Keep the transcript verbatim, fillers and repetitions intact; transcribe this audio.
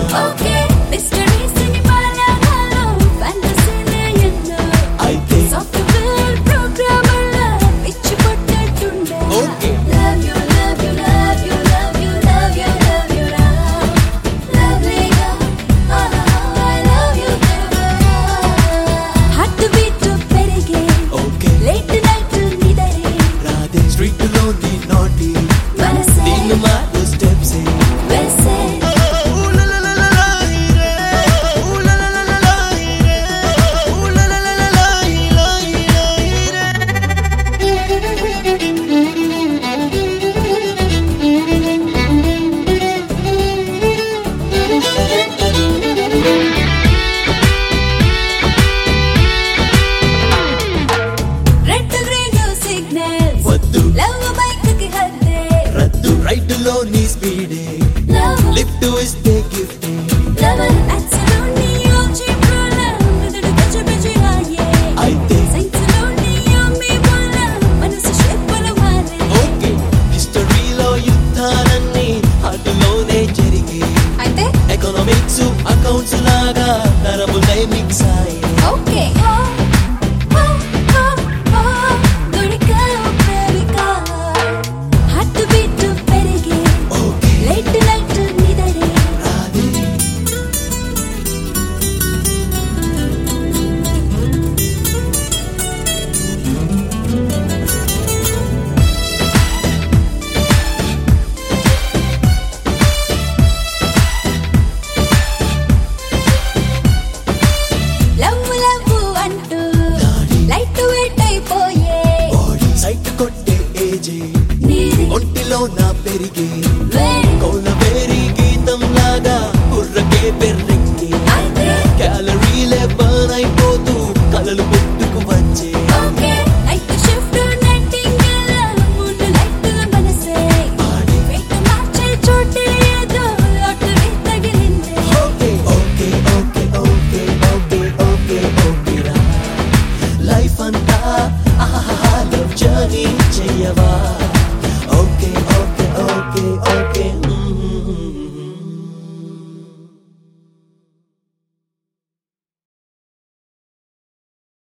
Okay, mystery cinema hello, fantasy layendo. అయితే Software programmer la pitch pottattunde. Okay. Love you, love you, love you, love you, love you, love you, love. Lovely girl, ah, I love you, baby. Heart beat perige, okay late night nidare. Radhe street లో నీ నాటి మనసే దీని మారు steps వెసే. Red green signals, వద్దు love bike ki hadde. రద్దు right లో నీ స్పీడే Love, లిఫ్ట్ ఇస్తే gift love, absolutely your cheap roller. మెదడు పిచ్చి పిచ్చి హాయే. అయితే Science లోని యమ్మీ bola, మనసు shape లో మారే. ఓకే హిస్టరీలో యుద్ధాలన్నీ హార్ట్లోనే జరిగే అయితే ఎకనామిక్స్ అకౌంట్స్ లాగా నరములై మిక్స్ అయ్యే okay. Oh, oh, oh, oh, దొరికావు ప్రేమిక. Heart beat పెరిగే, ఓకే late night నిదరే. రాధే లవ్ లవ్ అంటూ లైట్ వెయిట్ అయిపోయే బాడీ సైట్ కొట్టే ఏజే నీది ఒంటిలో నా పెరిగే వేడి కౌల వేరి గీతం లాగా బుర్రకే పెర్రెక్కి అయితే క్యాలరీలే బర్న్ అయిపోతూ కలలు పుట్టి